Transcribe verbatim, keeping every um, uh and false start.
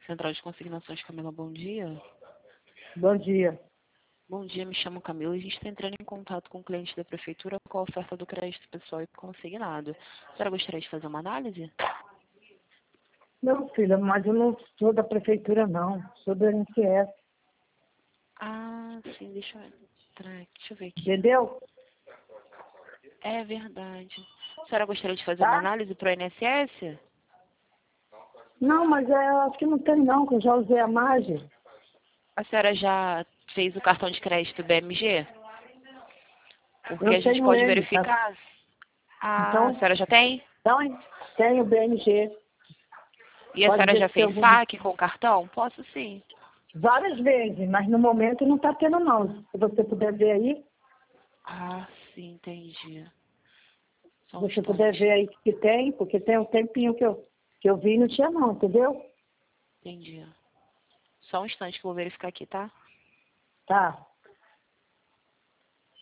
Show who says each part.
Speaker 1: Central de Consignações, Camila, bom dia.
Speaker 2: Bom dia.
Speaker 1: Bom dia, me chamo Camila e a gente está entrando em contato com o cliente da Prefeitura com a oferta do crédito pessoal e consignado. A senhora gostaria de fazer uma análise?
Speaker 2: Não, filha, mas eu não sou da prefeitura, não. Sou do I N S S.
Speaker 1: Ah, sim, deixa eu entrar aqui, deixa eu ver aqui.
Speaker 2: Entendeu?
Speaker 1: É verdade. A senhora gostaria de fazer uma
Speaker 2: Tá?
Speaker 1: análise para o I N S S?
Speaker 2: Não, mas é, acho que não tem, não, que eu já usei a margem.
Speaker 1: A senhora já fez o cartão de crédito B M G? Porque
Speaker 2: Eu
Speaker 1: a gente
Speaker 2: tenho
Speaker 1: pode
Speaker 2: ele, tá?
Speaker 1: verificar. Ah, a
Speaker 2: Então,
Speaker 1: senhora já tem?
Speaker 2: então, tenho B M G.
Speaker 1: E a
Speaker 2: Pode
Speaker 1: senhora
Speaker 2: ver
Speaker 1: já
Speaker 2: que tem
Speaker 1: fez
Speaker 2: algum...
Speaker 1: saque com o cartão? Posso sim.
Speaker 2: Várias vezes, mas no momento não está tendo, não. Se você puder ver aí,
Speaker 1: Ah, sim, entendi.
Speaker 2: se
Speaker 1: Só um
Speaker 2: você puder
Speaker 1: instante.
Speaker 2: ver aí que tem, porque tem um tempinho que eu, que eu vi e não tinha, não, entendeu?
Speaker 1: Entendi. Só um instante que eu vou verificar aqui, tá?
Speaker 2: Tá.